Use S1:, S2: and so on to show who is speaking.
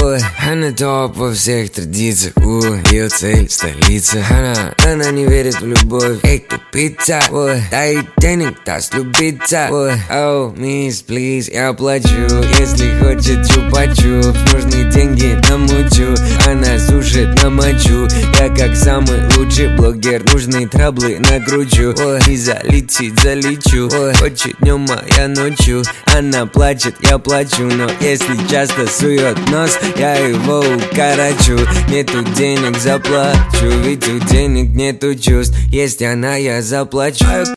S1: ой, она топ во всех традициях, ее цель столица. Она не верит в любовь, эй, тупица, ой, дай денег, даст любиться, ой, оу, мисс, плиз, я плачу, если хочет чупа-чупс, нужны деньги намучу, она сушит на мочу, я как самый лучший блогер, нужные траблы накручу, ой, и залетит, залечу, ой, хочет днем, а я ночью, она плачет, я плачу, но если часто сует нос, я его укорочу. Нету денег, заплачу, ведь у денег нету чувств, есть она, я заплачу.